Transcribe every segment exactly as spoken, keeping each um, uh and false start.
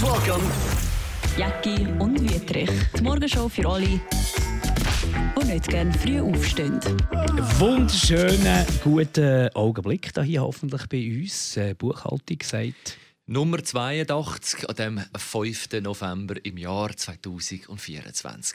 Please welcome Jacki und Wüthrich. Die Morgenshow für alle, die nicht gerne früh aufstehen. Wunderschönen guten Augenblick hier hoffentlich bei uns. Äh, Buchhaltung sagt... Nummer zweiundachtzig an dem fünften November im Jahr zweitausendvierundzwanzig.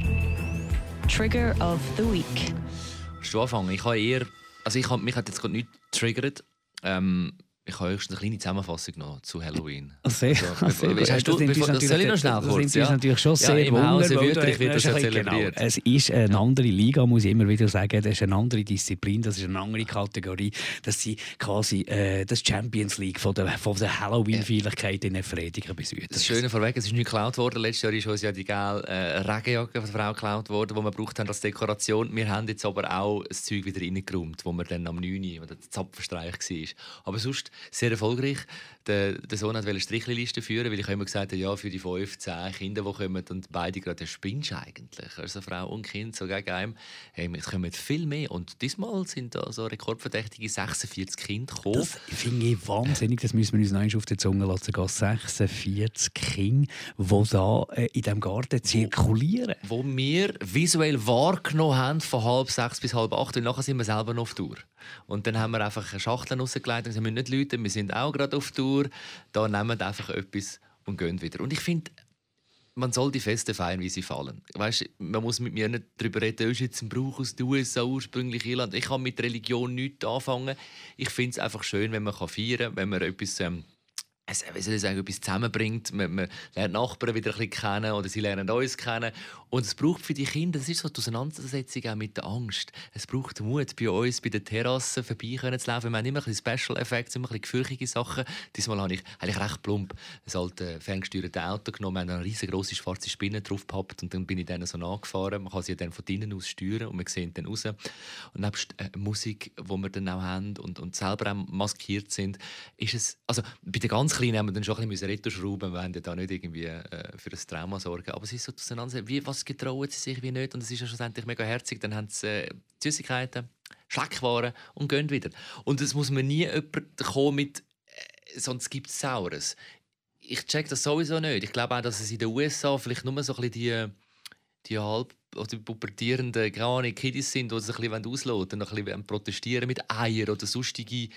Trigger of the Week. Willst du anfangen? Ich habe eher... Also ich habe, mich hat jetzt gerade nichts getriggert. Ähm, ich habe höchstens eine kleine Zusammenfassung noch zu Halloween. Sehr, also, sehr gut. Hast du, das bevor, das soll ich noch schnell das kurz? Das ja? natürlich schon sehr ja, im Hause Wunder, Wüthrich wird das ja Genau, zelebriert. es ist eine andere Liga, muss ich immer wieder sagen. Das ist eine andere Disziplin, das ist eine andere Kategorie. Das sind quasi äh, das Champions League von der, von der Halloween-Feierlichkeit in Efredigen bis heute. Das Schöne vorweg, es ist nicht geklaut worden. Letztes Jahr ist uns ja die gelbe äh, Regenjacke von der Frau geklaut worden, die wir gebraucht haben als Dekoration. Wir haben jetzt aber auch das Zeug wieder reingeräumt, wo wir dann am neun Uhr, wo der Zapfenstreich war. Aber sonst sehr erfolgreich. Der, der Sohn wollte eine Strichliste führen, weil ich immer gesagt habe, ja, für die fünf, zehn Kinder, die kommen, und beide gerade, der spinnst eigentlich. Also Frau und Kind so gegen einem. Hey, es kommen viel mehr. Und diesmal sind da so rekordverdächtige sechsundvierzig Kinder gekommen. Das finde ich wahnsinnig. Das müssen wir uns noch auf die Zunge lassen. sechsundvierzig Kinder, die da äh, in diesem Garten zirkulieren. Wo, wo wir visuell wahrgenommen haben, von halb sechs bis halb acht. Und nachher sind wir selber noch auf Tour. Und dann haben wir einfach Schachteln rausgelegt und gesagt, wir müssen nicht läuten, wir sind auch gerade auf Tour. Da nehmen wir einfach etwas und gehen wieder. Und ich finde, man soll die Feste feiern, wie sie fallen. Weißt, man muss mit mir nicht darüber reden, das ist jetzt ein Brauch aus den U S A, ursprünglich Irland. Ich kann mit Religion nichts anfangen. Ich finde es einfach schön, wenn man feiern kann, wenn man etwas... Ähm, Es, wie soll ich sagen, etwas zusammenbringt. Man, man lernt Nachbarn wieder ein bisschen kennen oder sie lernen uns kennen. Und es braucht für die Kinder, das ist so die Auseinandersetzung auch mit der Angst. Es braucht Mut, bei uns bei der Terrasse vorbei zu laufen. Wir haben immer ein bisschen Special Effects, immer ein bisschen gefürchtige Sachen. Diesmal habe ich eigentlich recht plump ein altes ferngesteuertes Auto genommen. Wir haben eine riesengroße schwarze Spinne drauf gepappt und dann bin ich denen so nachgefahren. Man kann sie dann von innen aus steuern und wir sehen dann raus. Und nebst äh, Musik, die wir dann auch haben und, und selber auch maskiert sind, ist es, also bei der ganz Kleinen haben wir dann schon ein bisschen retro-schrauben. Wir wollen ja da nicht irgendwie äh, für ein Trauma sorgen. Aber es ist so auseinander, wie, was getrauen sie sich, wie nicht. Und es ist ja schlussendlich mega herzig. Dann haben sie äh, Süßigkeiten, Schleckwaren und gehen wieder. Und es muss man nie jemand kommen mit äh, «sonst gibt es Saures». Ich check das sowieso nicht. Ich glaube auch, dass es in den U S A vielleicht nur so ein bisschen die, die halb oder pubertierenden keine Kiddies sind, die sich ein bisschen ausloten und ein bisschen protestieren mit Eier oder sonstige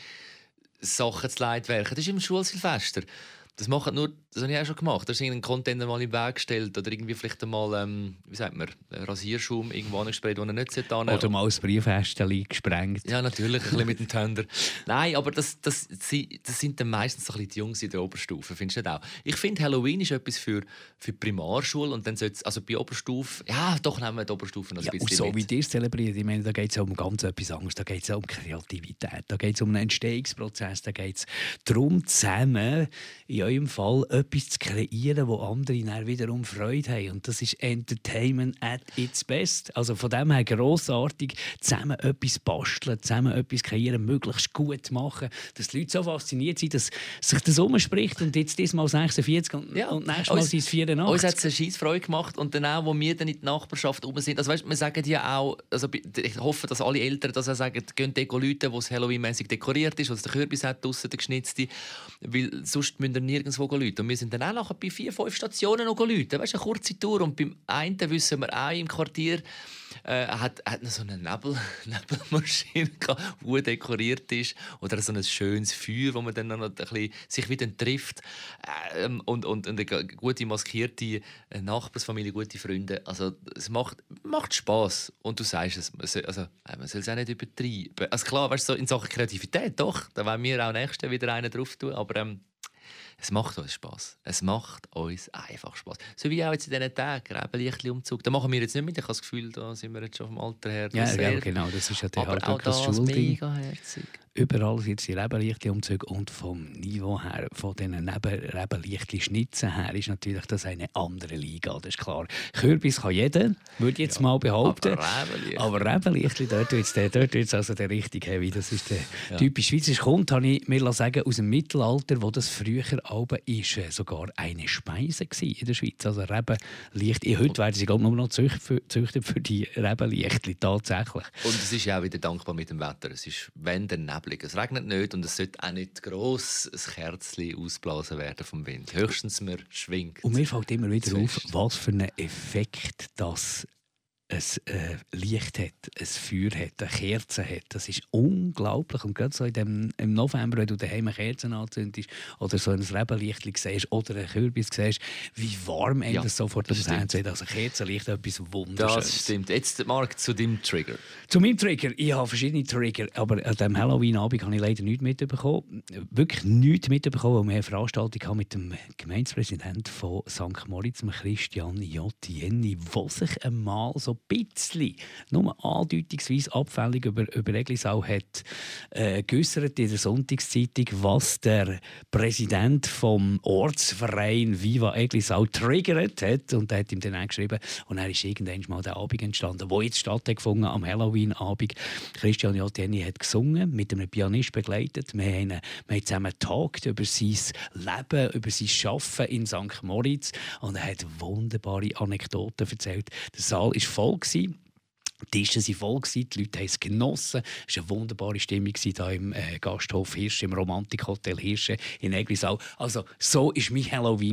Sachen zu Leitwerken. Das ist im Schulsilvester. Das machen nur, das habe ich auch schon gemacht. Da ist irgendein Container mal im Weg gestellt oder irgendwie vielleicht einmal, ähm, wie sagt man, Rasierschaum irgendwo angesprayt, wo er nicht sollte. Oder mal das Briefkästchen gesprengt. Ja, natürlich, ein bisschen mit dem Tender. Nein, aber das, das, das sind dann meistens so ein bisschen die Jungs in der Oberstufe, findest du nicht auch? Ich finde, Halloween ist etwas für, für die Primarschule und dann sollte also bei Oberstufe, ja, doch nehmen wir die Oberstufe noch ein ja, bisschen so mit. wie ihr es zelebriert, ich meine, da geht es um ganz etwas anderes, da geht es um Kreativität, da geht es um einen Entstehungsprozess, da geht es darum, zusammen in eurem Fall etwas zu kreieren, wo andere dann wiederum Freude haben. Und das ist Entertainment at its best. Also von dem her grossartig, zusammen etwas basteln, zusammen etwas kreieren, möglichst gut machen, dass die Leute so fasziniert sind, dass sich das umspricht und jetzt diesmal sechsundvierzig und, ja. und nächstes Mal sind es vierundachtzig. Uns hat es eine Scheissfreude gemacht und dann auch, wo wir dann in die Nachbarschaft rum sind. Also weißt, wir sagen ja auch, also ich hoffe, dass alle Eltern das auch sagen, gehen Deko Leute, wo es Halloween-mäßig dekoriert ist, wo es den Kürbis hat, draussen, der geschnitzte, weil sonst müssen wir nirgendwo läuten. Und wir sind dann auch nachher bei vier, fünf Stationen noch läuten. Weißt du, eine kurze Tour. Und beim einen wissen wir auch, im Quartier äh, hat, hat noch so eine Nebel, Nebelmaschine gehabt, die dekoriert ist. Oder so ein schönes Feuer, wo man dann noch ein bisschen sich wieder trifft. Ähm, und, und, und eine gute maskierte Nachbarsfamilie, gute Freunde. Also es macht, macht Spass. Und du sagst es, man soll, also, man soll es auch nicht übertreiben. Also klar, weißt du, so in Sachen Kreativität, doch, da wollen wir auch nächstes wieder einen drauf tun. Aber ähm, es macht uns Spass. Es macht uns einfach Spass. So wie auch jetzt in diesen Tagen, Rebenlichtli-Umzug. Da machen wir jetzt nicht mit. Ich habe das Gefühl, da sind wir jetzt schon vom Alter her. Ja, sehr, ja, genau. Das ist ja der aber auch das mega herzig. Überall sind die Rebenlichtli-Umzüge und vom Niveau her, von diesen Rebenlichtli-Schnitzen her, ist natürlich das eine andere Liga. Das ist klar. Kürbis kann jeder, würde ich jetzt ja, mal behaupten. Aber Rebenlichtli, dort wird es dort also der richtig heavy. Das ist der ja. typisch Schweizer. Kommt, habe ich mir sagen, aus dem Mittelalter, wo das früher aber ist äh, sogar eine Speise in der Schweiz. Also Rebenlicht. Heute werden sie glaube ich, nur noch gezüchtet für die Rebenlichtli, tatsächlich. Und es ist ja auch wieder dankbar mit dem Wetter. Es ist, wenn dann neblig. Es regnet nicht und es sollte auch nicht gross ein Kerzchen ausblasen werden vom Wind. Höchstens man schwingt. Und mir fällt immer wieder auf, was für einen Effekt das ein äh, Licht hat, ein Feuer hat, eine Kerze hat. Das ist unglaublich. Und gerade so in dem, im November, wenn du daheim eine Kerze anzündest oder so ein Rebenlicht siehst oder einen Kürbis siehst, wie warm ja, das sofort das Herz wird. Also Kerzenlicht ist etwas Wunderschönes. Das stimmt. Jetzt, Marc, zu deinem Trigger. Zu meinem Trigger? Ich habe verschiedene Trigger, aber an diesem Halloween-Abend habe ich leider nichts mitbekommen. Wirklich nichts mitbekommen, weil wir eine Veranstaltung haben mit dem Gemeindepräsidenten von Sankt Moritz, Christian J. Jenny, der sich einmal so ein bisschen, nur andeutungsweise abfällig über, über Eglisau hat äh, geäussert in der Sonntagszeitung, was der Präsident vom Ortsverein Viva Eglisau triggert hat. Und er hat ihm dann auch geschrieben, und er ist irgendwann mal der Abend entstanden, wo jetzt stattgefunden am Halloween-Abend. Christian J. Jenny hat gesungen, mit einem Pianist begleitet. Wir haben, wir haben zusammen getagt über sein Leben, über sein Arbeiten in Sankt Moritz. Und er hat wunderbare Anekdoten erzählt. Der Saal war voll. Die Tische waren voll, die Leute haben es genossen. Es war eine wunderbare Stimmung hier im äh, Gasthof Hirsche, im Romantikhotel Hirsche in Eglisau. Also, so war mein Halloween.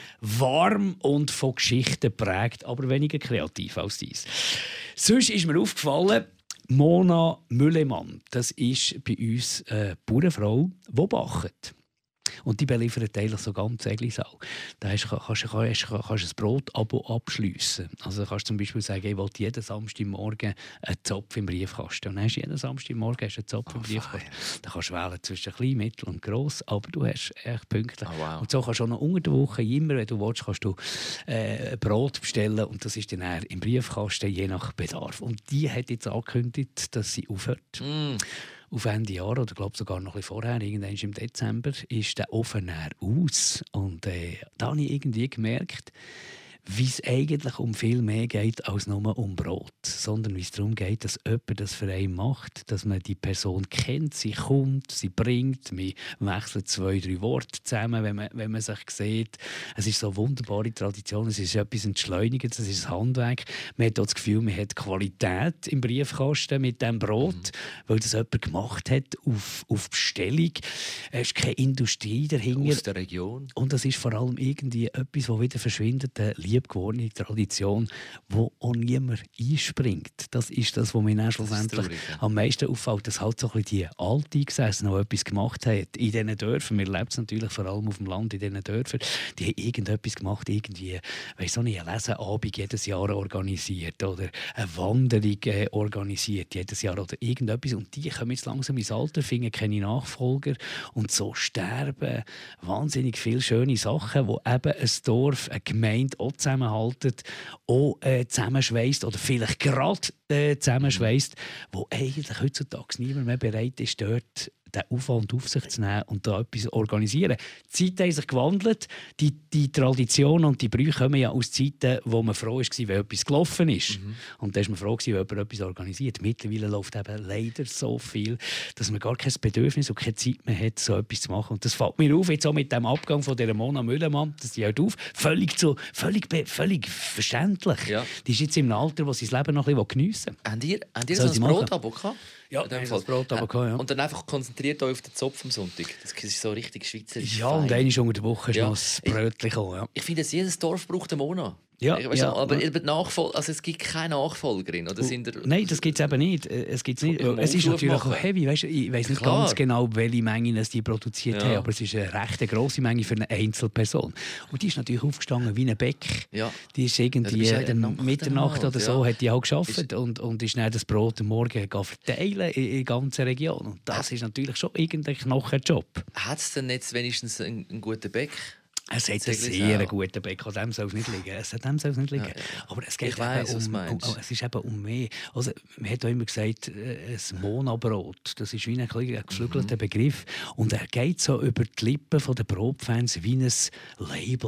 Warm und von Geschichten geprägt, aber weniger kreativ als dies. Sonst ist mir aufgefallen, Mona Müllemann, das ist bei uns eine Bauernfrau, die backt. Und die beliefert eigentlich so ganz Eglisau. Da kannst du kannst, kannst, kannst ein Brot-Abo abschliessen. Also kannst du zum Beispiel sagen, ich will jeden Samstagmorgen einen Zopf im Briefkasten. Und dann hast du jeden Samstagmorgen einen Zopf oh, im Briefkasten. Dann kannst du wählen zwischen klein, mittel und gross, aber du hast echt Punkte. Oh, wow. Und so kannst du auch noch unter der Woche, immer wenn du willst, kannst du äh, Brot bestellen und das ist dann im Briefkasten, je nach Bedarf. Und die hat jetzt angekündigt, dass sie aufhört. Mm. Auf Ende Jahr, oder glaube sogar noch ein bisschen vorher, irgendwann im Dezember, ist der Ofen aus. Und äh, da habe ich irgendwie gemerkt, wie es eigentlich um viel mehr geht als nur um Brot, sondern wie es darum geht, dass jemand das für einen macht, dass man die Person kennt, sie kommt, sie bringt, man wechselt zwei, drei Worte zusammen, wenn man, wenn man sich sieht. Es ist so eine wunderbare Tradition, es ist etwas Entschleunigendes, es ist ein Handwerk. Man hat auch das Gefühl, man hat Qualität im Briefkasten mit diesem Brot, mhm. weil das jemand gemacht hat auf, auf Bestellung. Es ist keine Industrie dahinter. Aus der Region. Und das ist vor allem irgendwie etwas, das wieder verschwindet, liebgewordene Tradition, wo auch niemand einspringt. Das ist das, was mir dann schlussendlich traurig, ja. am meisten auffällt, dass halt so ein bisschen die Alteingesessen noch etwas gemacht haben in diesen Dörfern. Wir leben es natürlich vor allem auf dem Land in diesen Dörfern. Die haben irgendetwas gemacht, irgendwie, weiss auch nicht, einen Leseabend jedes Jahr organisiert oder eine Wanderung äh, organisiert jedes Jahr oder irgendetwas. Und die kommen jetzt langsam ins Alter, finden keine Nachfolger und so sterben wahnsinnig viele schöne Sachen, wo eben ein Dorf, eine Gemeinde auch zusammenhalten, auch äh, zusammenschweisst oder vielleicht gerade äh, zusammenschweisst, wo eigentlich heutzutage niemand mehr bereit ist, dort den Aufwand auf sich zu nehmen und da etwas zu organisieren. Die Zeiten haben sich gewandelt. Die, die Traditionen und die Brüche kommen ja aus Zeiten, wo man froh war, wenn etwas gelaufen ist. Mhm. Und da war man froh, wenn jemand etwas organisiert. Mittlerweile läuft eben leider so viel, dass man gar kein Bedürfnis und keine Zeit mehr hat, so etwas zu machen. Und das fällt mir auf, jetzt auch mit dem Abgang von dieser Mona Müllemann, dass die hört auf. Völlig, zu, völlig, völlig verständlich. Ja. Die ist jetzt im Alter, wo sie das Leben noch ein bisschen geniessen will. Habt ihr, habt ihr so ein Brot-Abo gehabt? Ja, das Brot aber gehabt, ja. Und dann einfach konzentriert euch auf den Zopf am Sonntag. Das ist so richtig schweizerisch. Ja, fein. Und einmal unter der Woche ist ja. noch das Brötchen gekommen. Ja. Ich finde, jedes Dorf braucht eine Mona. Ja, weißt ja, du, aber ja. Nachfol- also es gibt keine Nachfolgerin. Oder sind der, Nein, das gibt es eben nicht. Es, gibt's nicht. Es ist natürlich auch heavy. Weißt, ich weiß nicht Klar. ganz genau, welche Menge die produziert ja. haben, aber es ist eine recht grosse Menge für eine Einzelperson. Und die ist natürlich aufgestanden wie ein Beck. Ja. Die ist irgendwie ja, halt Mitternacht oder so, ja. hat die auch gearbeitet und, und ist dann das Brot am Morgen verteilen in der ganzen Region. Und das ist natürlich schon irgendein Knochenjob. Hat es denn jetzt wenigstens einen, einen guten Beck? Es hat einen sehr guten Beck, an dem soll es nicht liegen. Es hat dem soll es nicht liegen. Ja, ja. Aber es geht weiss, um, um, um, es ist eben um mehr. Also, man hat auch immer gesagt, ein Monabrot, das ist wie ein, ein geflügelter mhm. Begriff. Und er geht so über die Lippen der Brotfans wie ein Label.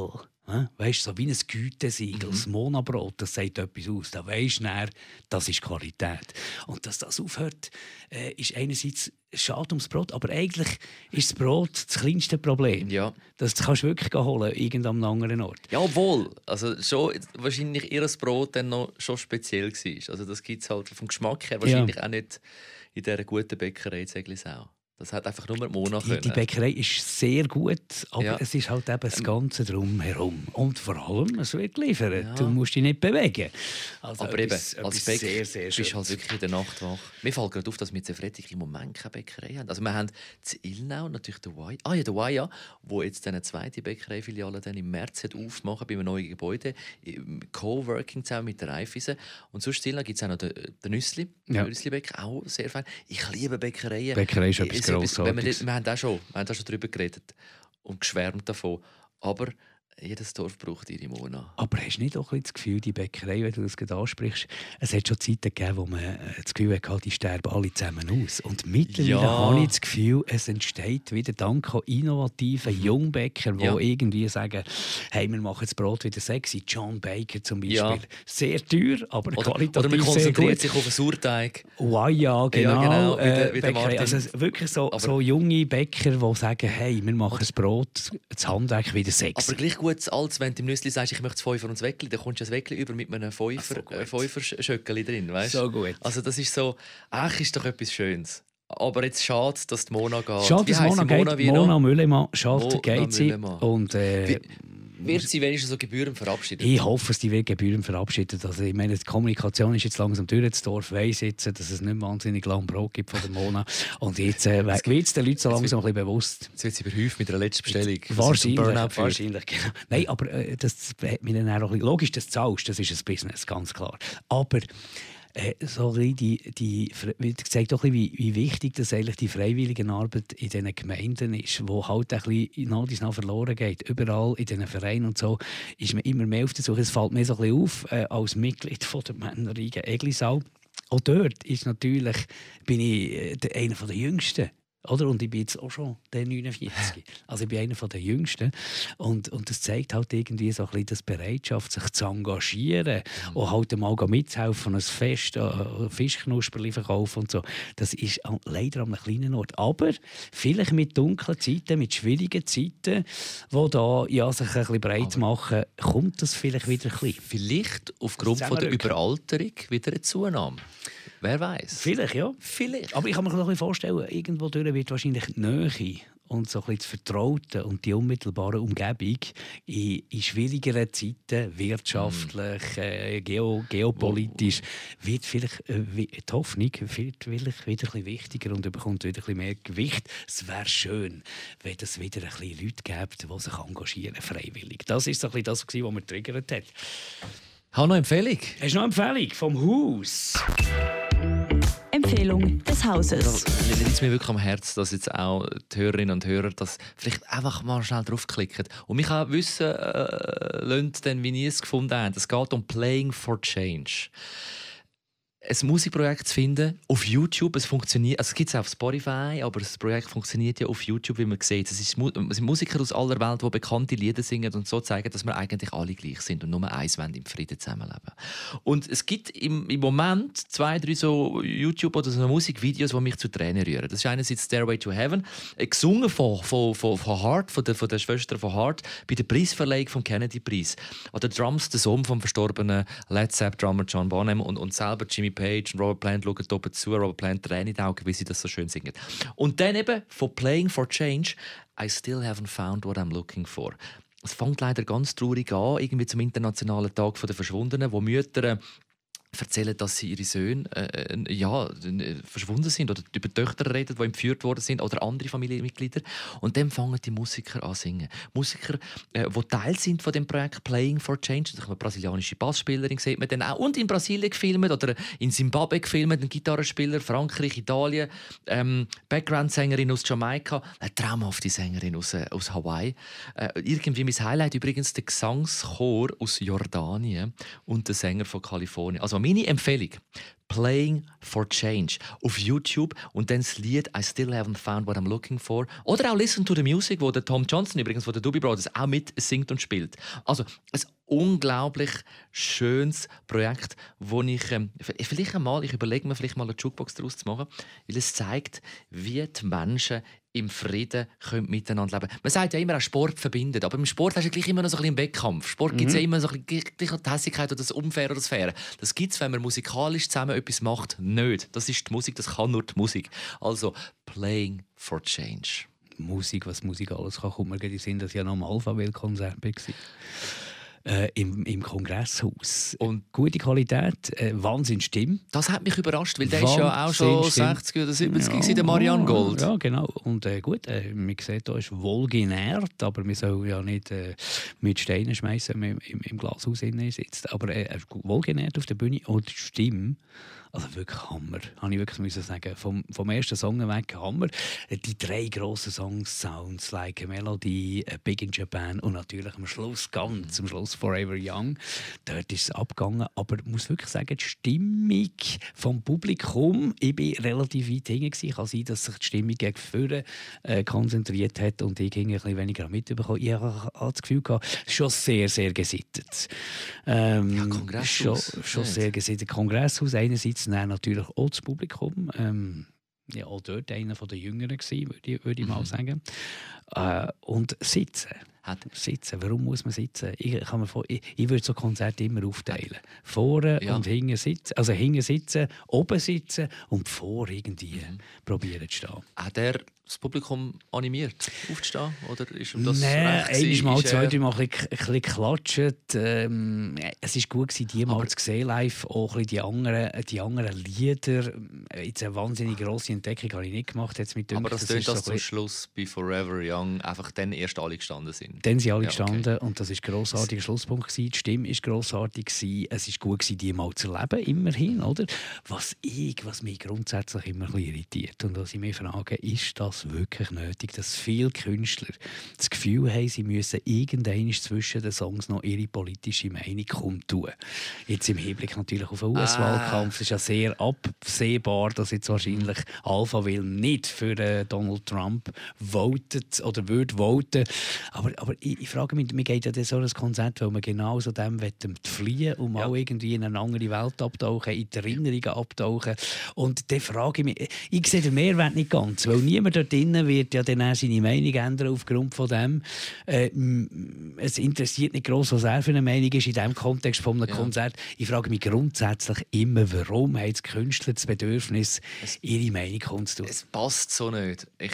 Weißt du, so wie ein Gütesiegel, mhm. das Monabrot, das sagt etwas aus. Da weisst du dann, das ist Qualität. Und dass das aufhört, äh, ist einerseits schade ums Brot, aber eigentlich ist das Brot das kleinste Problem. Ja. Das kannst du wirklich holen, irgendeinem anderen Ort. Ja, obwohl, also schon wahrscheinlich ihr Brot dann noch schon speziell war. Also das gibt es halt vom Geschmack her wahrscheinlich ja. auch nicht in dieser guten Bäckerei in Zeglisau. Das hat einfach nur die Mona die, die Bäckerei ist sehr gut, aber ja. es ist halt eben das Ganze drumherum. Und vor allem, es wird geliefert. Ja. Du musst dich nicht bewegen. Also aber etwas, eben, als etwas Bäcker sehr, sehr bist du halt wirklich in der Nacht wach. Mir fällt gerade auf, dass wir in Zefretig im Moment keine Bäckerei haben. Also wir haben in Ilnau natürlich den Waya, ah ja, der Waya, wo jetzt eine zweite Bäckereifiliale dann im März aufmachen bei einem neuen Gebäude, im Coworking zusammen mit der Raiffeisen. Und sonst in Ilnau gibt es auch noch den, den Nüssli, ja. Nüssli-Bäcker, auch sehr fein. Ich liebe Bäckereien. Bäckerei ist etwas Wenn wir, wir haben auch schon, wir haben auch schon darüber geredet und geschwärmt davon. Aber jedes Dorf braucht ihre Mona. Aber hast du nicht auch ein das Gefühl, die Bäckerei, wenn du das gerade ansprichst, es hat schon Zeiten gegeben, wo man das Gefühl hatte, die sterben alle zusammen aus. Und mittlerweile ja. habe ich das Gefühl, es entsteht wieder dank innovativen mhm. Jungbäcker, die ja. irgendwie sagen, hey, wir machen das Brot wieder sexy. John Baker zum Beispiel. Ja. Sehr teuer, aber oder, qualitativ oder man sehr konzentriert gut. sich auf den Sauerteig. Oh, ja, genau. Ja, genau. Wie der, äh, wie der Martin. Also wirklich so, so junge Bäcker, die sagen, hey, wir machen das Brot, das Handwerk wieder sexy. Aber gleich gut als wenn du im Nüssli sagst, ich möchte das Fünfer und das Weckli, dann kommst du das Weckli über mit einem Fünfer, so äh, Fünfer-Schöckeli drin, weißt? So gut. Also das ist so, ach, ist doch etwas Schönes. Aber jetzt schade, dass die Mona geht. Schade, dass Mona geht. Mona, Mona Müllemann, schade, geht sie. Und, äh, Wie, wird sie wenigstens so Gebühren verabschieden? Ich hoffe, dass die Gebühren verabschiedet. Also, ich meine, die Kommunikation ist jetzt langsam durch das Dorf. Weiss jetzt, dass es nicht wahnsinnig lang Brot gibt von der Mona. Und jetzt äh, wird es den Leuten so langsam ein bisschen bewusst. Jetzt wird sie überhäuft mit der letzten Bestellung. Wahrscheinlich, wahrscheinlich genau. Nein, aber äh, das hat mich dann auch ein bisschen... Logisch, das zahlst, das ist ein Business, ganz klar. Aber... Äh, so die, die, die zeigt doch ein bisschen, wie, wie wichtig das eigentlich die Freiwilligenarbeit in diesen Gemeinden ist, wo halt ein bisschen nach dies nach verloren geht. Überall in diesen Vereinen und so ist man immer mehr auf der Suche. Es fällt mir so ein bisschen auf, äh, als Mitglied von der Männerriege Eglisau. Auch dort ist natürlich, bin ich äh, einer der Jüngsten. Oder? Und ich bin jetzt auch schon der neunundvierzig. Also ich bin einer der Jüngsten. Und, und das zeigt halt irgendwie so ein bisschen die Bereitschaft, sich zu engagieren mhm. und halt mal mitzuhelfen, ein Fest, ein Fischknusperli verkaufen und so. Das ist leider an einem kleinen Ort. Aber vielleicht mit dunklen Zeiten, mit schwierigen Zeiten, die da ja, sich ein bisschen breit machen, kommt das vielleicht wieder ein bisschen. Vielleicht aufgrund von der Überalterung wieder eine Zunahme. Wer weiß? Vielleicht, ja. Vielleicht. Aber ich kann mir noch ein bisschen vorstellen, irgendwo durch wird wahrscheinlich die Nähe und so ein bisschen das Vertraute und die unmittelbare Umgebung in, in schwierigeren Zeiten, wirtschaftlich, äh, geo, geopolitisch, wird vielleicht äh, die Hoffnung wird vielleicht wieder ein bisschen wichtiger und bekommt wieder ein bisschen mehr Gewicht. Es wäre schön, wenn es wieder ein bisschen Leute gibt, die sich engagieren, freiwillig. Das war so ein bisschen das, was mich getriggert hat. Hast du noch eine Empfehlung? Hast du noch eine Empfehlung vom Haus? Empfehlung des Hauses. Mir liegt es mir wirklich am Herzen, dass jetzt auch die Hörerinnen und Hörer das vielleicht einfach mal schnell draufklicken und mich auch wissen äh, lassen, denn, wie ihr es gefunden habt. Es geht um Playing for Change. Ein Musikprojekt zu finden auf YouTube, es funktioniert, also es gibt es auch auf Spotify, aber das Projekt funktioniert ja auf YouTube, wie man sieht. Es sind Musiker aus aller Welt, die bekannte Lieder singen und so zeigen, dass wir eigentlich alle gleich sind und nur eins wollen, im Frieden zusammenleben. Und es gibt im, im Moment zwei, drei so YouTube- oder so Musikvideos, die mich zu Tränen rühren. Das ist einerseits «Stairway to Heaven», gesungen von, von, von, von Hart, von der, von der Schwester von Hart, bei der Preisverleihung vom Kennedy-Preis. Oder «Drums», der Sohn vom verstorbenen Led Zeppelin-Drummer John Bonham und, und selber Jimmy Page und Robert Plant schauen oben zu. Robert Plant Tränen in die Augen, wie sie das so schön singen. Und dann eben von «Playing for Change», «I still haven't found what I'm looking for». Es fängt leider ganz traurig an, irgendwie zum Internationalen Tag der Verschwundenen, wo Mütter erzählen, dass sie ihre Söhne äh, ja, verschwunden sind oder über Töchter reden, die entführt worden sind oder andere Familienmitglieder. Und dann fangen die Musiker an zu singen. Musiker, äh, die Teil sind von dem Projekt «Playing for Change». Eine brasilianische Bassspielerin sieht man dann auch. Und in Brasilien gefilmt oder in Zimbabwe gefilmt, ein Gitarrenspieler, Frankreich, Italien, ähm, Background-Sängerin aus Jamaika, eine traumhafte Sängerin aus, äh, aus Hawaii. Äh, irgendwie mein Highlight übrigens der Gesangschor aus Jordanien und der Sänger von Kalifornien. Also meine Empfehlung: «Playing for Change» auf YouTube und dann das Lied «I still haven't found what I'm looking for». Oder auch «Listen to the Music», wo der Tom Johnson übrigens von den Doobie Brothers auch mit singt und spielt. Also ein unglaublich schönes Projekt, wo ich ähm, vielleicht einmal, ich überlege mir vielleicht mal eine Jukebox daraus zu machen, weil es zeigt, wie die Menschen im Frieden können miteinander leben. Man sagt ja immer, auch Sport verbindet, aber im Sport hast du gleich immer noch so ein bisschen einen Wettkampf. Sport gibt es mhm. ja immer so ein bisschen die Hässigkeit oder das Unfair oder das Faire. Das gibt es, wenn man musikalisch zusammen etwas macht, nicht. Das ist die Musik, das kann nur die Musik. Also «Playing for Change». Musik, was Musik alles kann, kommt mir gerade in den Sinn, dass ich ja noch am Alpha-Welt-Konzert war. Äh, im, im Kongresshaus. Und gute Qualität, äh, Wahnsinn Stimme. Das hat mich überrascht, weil der ist ja auch schon sechzig oder siebzig, ja, der Marianne Gold. Ja, genau. Und äh, gut, äh, man sieht, da ist wohlgenährt, aber man soll ja nicht äh, mit Steinen schmeißen, wenn man im, im Glashaus sitzt. Aber äh, wohlgenährt auf der Bühne und die Stimme, also wirklich Hammer, habe ich wirklich müssen sagen. Vom, vom ersten Song weg Hammer. Die drei grossen Songs, «Sounds Like a Melody», «Big in Japan» und natürlich am Schluss, ganz am Schluss «Forever Young». Dort ist es abgegangen, aber ich muss wirklich sagen, die Stimmung vom Publikum, ich war relativ weit hinten. Kann sein, dass sich die Stimmung gegen vorne äh, konzentriert hat und ich ein bisschen weniger mitbekommen. Ich hatte das Gefühl, es ist schon sehr, sehr gesittet. Ähm, ja, Kongresshaus. Schon, schon sehr gesittet. Kongresshaus einerseits, dann natürlich auch das Publikum. Ähm, ja, auch dort einer der Jüngeren gewesen, würde ich, würde ich mal sagen. Äh, und sitzen. Sitzen. Warum muss man sitzen? Ich, kann mir vor, ich, ich würde so Konzerte immer aufteilen. Vorne ja. und hinten sitzen. Also hinten sitzen, oben sitzen und vor irgendwie mhm. probieren zu stehen. Hat er das Publikum animiert, aufzustehen? Oder ist ihm das Nein, recht einmal, zwei, drei Mal ein bisschen geklatscht. Ähm, es war gut, die mal zu sehen live. Auch ein die anderen, die anderen Lieder. Jetzt eine wahnsinnig grosse Entdeckung habe ich nicht gemacht. Jetzt mit aber das tönt, das dass so zum Schluss bei «Forever Young» einfach dann erst alle gestanden sind. Dann sind alle ja, gestanden okay. und das war ein grossartiger Schlusspunkt. Die Stimme war grossartig. Es war gut, die mal zu erleben, immerhin. Oder? Was, ich, was mich grundsätzlich immer ein bisschen irritiert und was ich mich frage, ist das wirklich nötig, dass viele Künstler das Gefühl haben, sie müssen irgendwann zwischen den Songs noch ihre politische Meinung kundtun. Jetzt im Hinblick natürlich auf den U S-Wahlkampf ah. ist ja sehr absehbar, dass jetzt wahrscheinlich Alpha will nicht für äh, Donald Trump votet oder würde voten. Aber, aber ich, ich frage mich, mir geht ja so ein Konzert, weil man genau so dem fliehen und mal ja. irgendwie in eine andere Welt abtauchen, in die Erinnerungen abtauchen. Und dann frage ich mich, ich sehe den Mehrwert nicht ganz, weil niemand dort drinnen wird ja dann auch seine Meinung ändern aufgrund von dem. Äh, es interessiert nicht gross, was er für eine Meinung ist in diesem Kontext von einem ja. Konzert. Ich frage mich grundsätzlich immer, warum haben die Künstler das Bedürfnis, es, ihre Meinung kundzutun? Es passt so nicht. Ich,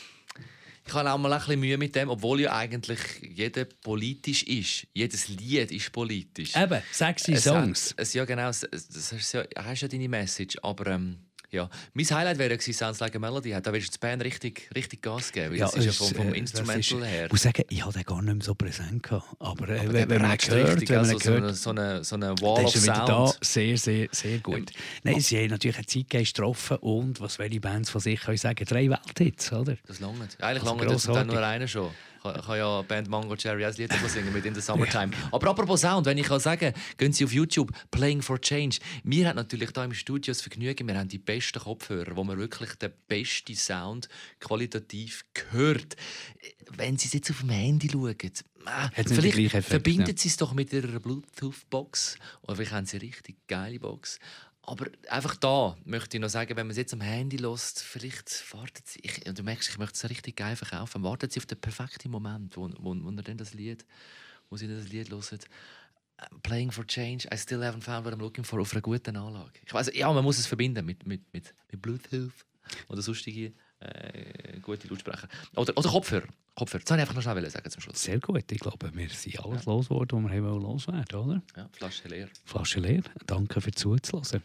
ich habe auch mal ein bisschen Mühe mit dem, obwohl ja eigentlich jeder politisch ist. Jedes Lied ist politisch. Eben, sexy Songs. Es, es, ja, genau, das, das ist ja, hast ja deine Message, aber... Ähm, ja. Mein Highlight wäre gewesen, «Sounds Like a Melody». Da würdest du die Band richtig, richtig Gas geben. Ja, das ist ja vom, vom äh, Instrumental ist, her. Ich muss sagen, ich hatte den gar nicht mehr so präsent gehabt. Aber, äh, aber wenn, wenn man ihn hört, richtig, wenn also man hört, so eine, so eine Wall of Sound. Da sehr, sehr, sehr gut. Ja. Nein, sie haben natürlich einen Zeitgeist getroffen und, was welche Bands von sich können sagen, drei Welthits, oder? Das langt. Eigentlich also langt das dann nur einer schon. Ich kann ja Band Mango Cherry als Lied singen mit «In the Summertime». Ja. Aber apropos Sound, wenn ich kann sagen, gehen Sie auf YouTube, «Playing for Change». Wir haben natürlich hier im Studio das Vergnügen, wir haben die besten Kopfhörer, wo man wirklich den besten Sound qualitativ hört. Wenn Sie es jetzt auf dem Handy schauen, äh, vielleicht Effekt, verbinden ja. Sie es doch mit Ihrer Bluetooth-Box oder vielleicht haben Sie eine richtig geile Box. Aber einfach da möchte ich noch sagen, wenn man es jetzt am Handy hört, vielleicht wartet sie, ich, du merkst, ich möchte es richtig geil verkaufen, wartet sie auf den perfekten Moment, wo, wo, wo, dann das Lied, wo sie das Lied hören. «Playing for Change, I still haven't found what I'm looking for» auf einer guten Anlage. Ich weiss, ja, man muss es verbinden mit, mit, mit, mit Bluetooth oder sonstige äh, gute Lautsprecher. Oder, oder Kopfhörer. Kopfhörer. Das wollte ich einfach noch schnell sagen zum Schluss. Sehr gut. Ich glaube, wir sind alles ja. losgeworden, was wir haben loswerden, oder? Ja, Flasche leer. Flasche leer. Danke fürs Zuhören.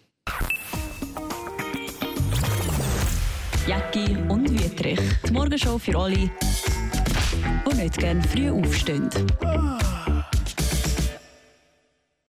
Jäcki und Wüthrich. Die Morgenshow für alle, die nicht gerne früh aufstehen.